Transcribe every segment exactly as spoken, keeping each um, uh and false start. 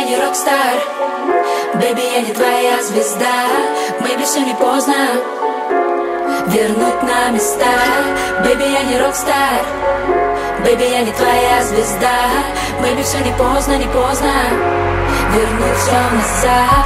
не рок-стар. Бэби, я не твоя звезда. Бэби, все не поздно вернуть на места. Бэби, я не рок-стар. Бэби, я не твоя звезда. Бэби, все не поздно, не поздно вернуть все назад.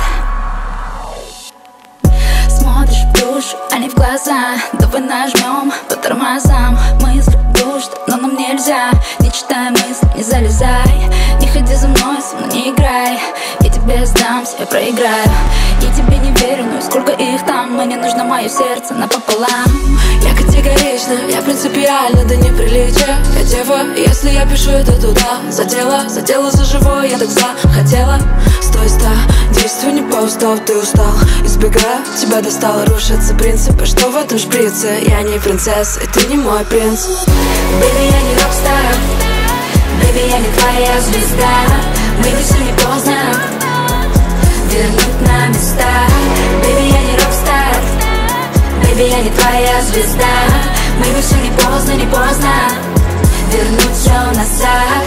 Смотришь в душу, а не в глаза. Давай нажмем по тормозам. Мысли душат, но нам нельзя. Не читай мысли, не залезай. Не ходи за мной, со мной не играй. Я тебе сдамся, я проиграю. Я тебе не верю, ну и сколько их там. Мне нужно мое сердце напополам. Я категорична, я принципиальна до неприличия. Я дева, если я пишу это туда. За дело, за дело, за живое, я так захотела. Стой, ста, действуй не по уставу, ты устал. Избегаю, тебя достало, рушатся принципы. Что в этом шприце? Я не принцесса, и ты не мой принц. Бэби, я не рок-стар. Бэби, я не твоя звезда. Бэби, все не поздно вернуть на места. Бэби, я не рок-стар. Бэби, я не твоя звезда. Бэби, все не поздно, не поздно вернуть все назад.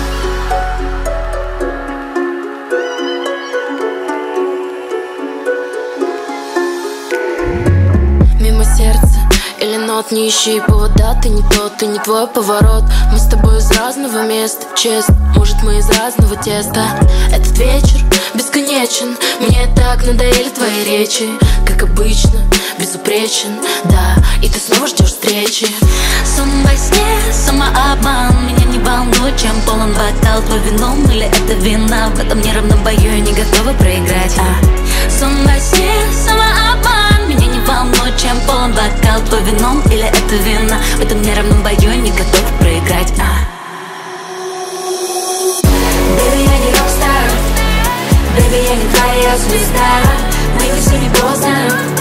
Мимо сердца или нот, не ищи повода. Ты не тот, ты не твой поворот. Мы с тобой из разного места, честно. Может, мы из разного теста. Этот вечер бесконечен. Мне так надоели твои речи. Как обычно, безупречен, да. И ты снова ждешь встречи. Сон во сне, самообман. Меня не волнует, чем полон бокал. Твой вином или это вина. В этом неравном бою я не готова проиграть. а. Сон во сне, самообман. Меня не волнует, чем полон бокал. Твой вином или это вина. В этом неравном бою я не готова проиграть. а. Бэби, я не рок-стар. Бэби, я не твоя звезда. Бэби, все не поздно